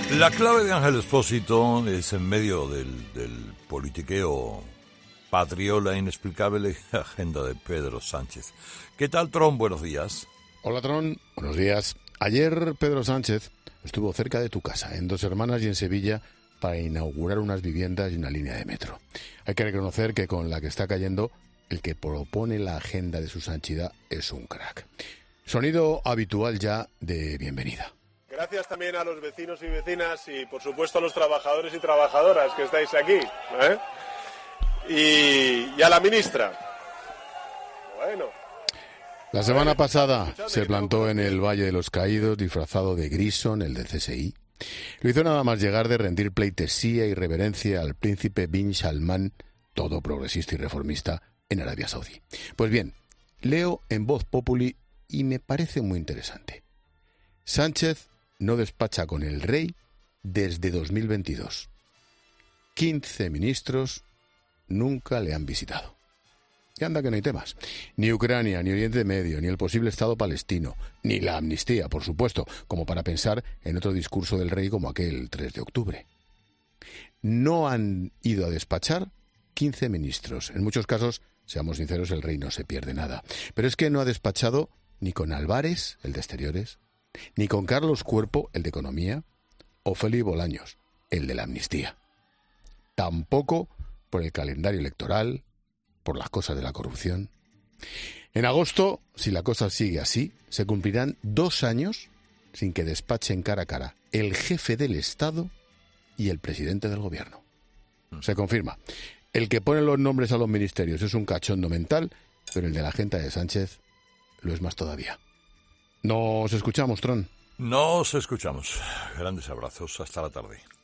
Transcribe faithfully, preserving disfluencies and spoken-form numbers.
La clave de Ángel Expósito es en medio del, del politiqueo patriola inexplicable agenda de Pedro Sánchez. ¿Qué tal, Tron? Buenos días. Hola, Tron. Buenos días. Ayer Pedro Sánchez estuvo cerca de tu casa, en Dos Hermanas y en Sevilla, para inaugurar unas viviendas y una línea de metro. Hay que reconocer que con la que está cayendo, el que propone la agenda de su santidad es un crack. Sonido habitual ya de bienvenida. Gracias también a los vecinos y vecinas y, por supuesto, a los trabajadores y trabajadoras que estáis aquí, ¿eh? y, y a la ministra. Bueno. La semana pasada se plantó en el Valle de los Caídos disfrazado de Grison, el del C S I. Lo hizo nada más llegar de rendir pleitesía y reverencia al príncipe bin Salman, todo progresista y reformista, en Arabia Saudí. Pues bien, leo en Voz Populi y me parece muy interesante. Sánchez no despacha con el rey desde dos mil veintidós. quince ministros nunca le han visitado. Y anda que no hay temas. Ni Ucrania, ni Oriente Medio, ni el posible Estado palestino, ni la amnistía, por supuesto, como para pensar en otro discurso del rey como aquel tres de octubre. No han ido a despachar quince ministros. En muchos casos, seamos sinceros, el rey no se pierde nada. Pero es que no ha despachado ni con Álvarez, el de Exteriores, ni con Carlos Cuerpo, el de Economía, o Félix Bolaños, el de la amnistía. Tampoco por el calendario electoral, por las cosas de la corrupción. En agosto, si la cosa sigue así, se cumplirán dos años sin que despachen cara a cara el jefe del Estado y el presidente del gobierno. Se confirma. El que pone los nombres a los ministerios es un cachondo mental, pero el de la agenda de Sánchez lo es más todavía. Nos escuchamos, Tron. Nos escuchamos. Grandes abrazos. Hasta la tarde.